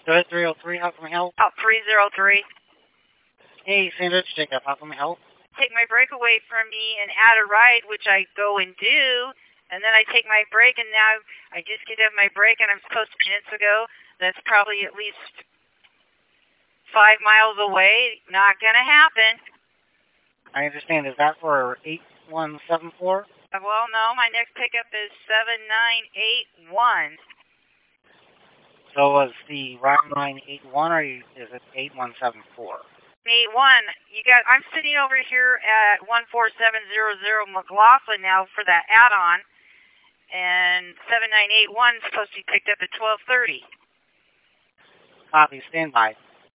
Go ahead, 303, how can we help? Oh, 303. Hey, Sandwich, Jacob, how can we help? Take my brake away from me and add a ride, which I go and do, and then I take my brake, and now I just get out my brake, and I'm supposed to minutes ago. That's probably at least 5 miles away. Not going to happen. I understand. Is that for 8174? Well, no, my next pickup is 7981. So was the round 981 or is it 8174? 81. I'm sitting over here at 14700 McLaughlin now for that add-on, and 7981 is supposed to be picked up at 12:30. Copy, stand by.